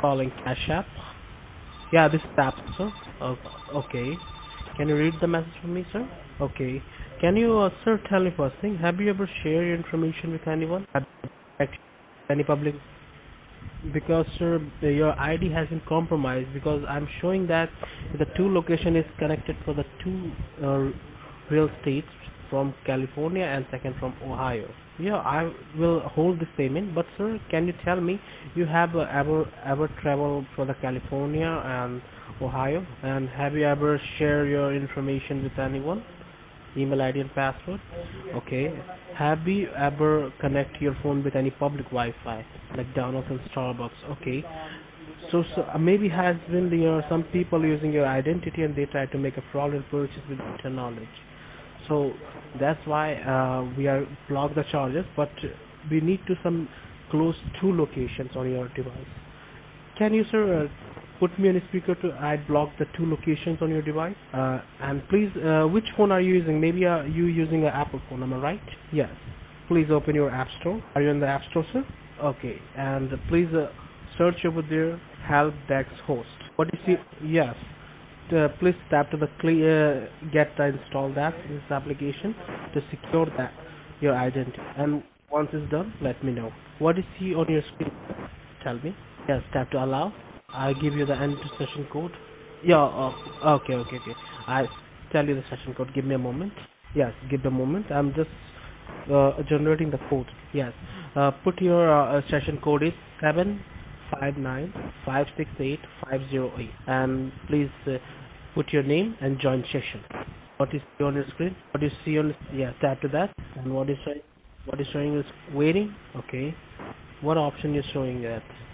calling Cash App. Yeah, this is Tap, sir. Uh, okay. Can you read the message for me, sir? Okay. Can you, sir, tell me first thing? Have you ever shared your information with anyone? Any public? Because, sir, your ID has been compromised because I'm showing that the two location is connected for the two real states from California and second from Ohio. Yeah, I will hold this payment, but sir, can you tell me you have ever traveled for the California and Ohio, and have you ever shared your information with anyone? Email ID and password. Okay. Have you ever connect your phone with any public Wi-Fi, like McDonald's and Starbucks? Okay. So maybe has been there some people using your identity and they try to make a fraudulent purchase without your knowledge. So that's why we are block the charges, but we need to some close two locations on your device. Can you, sir, put me on a speaker to I block the two locations on your device? And please, which phone are you using? Maybe you using an Apple phone, am I right? Yes. Please open your App Store. Are you in the App Store, sir? Okay. And please search over there, Help Dex Host. What is it? Yes. Please tap to the get install that this application to secure that your identity. And once it's done, let me know. What is see on your screen? Tell me. Yes, tap to allow. I give you the enter session code. Yeah, okay. I tell you the session code. Give me a moment. Yes, give me a moment. I'm just generating the code. Yes. Put your session code is 759568508 and please put your name and join session. What is on your screen? What you see on yeah, tap to that and what is showing is waiting. Okay. What option is showing that?